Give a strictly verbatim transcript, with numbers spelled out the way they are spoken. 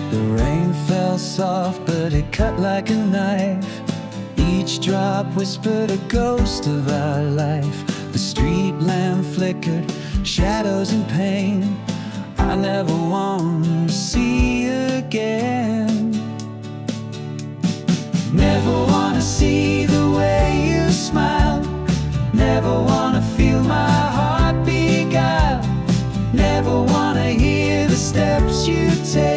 The rain fell soft, but it cut like a knife. Each drop whispered a ghost of our life. The street lamp flickered, shadows and pain I never want to see again. Never want to see the way you smile. Never want to feel my heart beguile. Never want to hear the steps you take.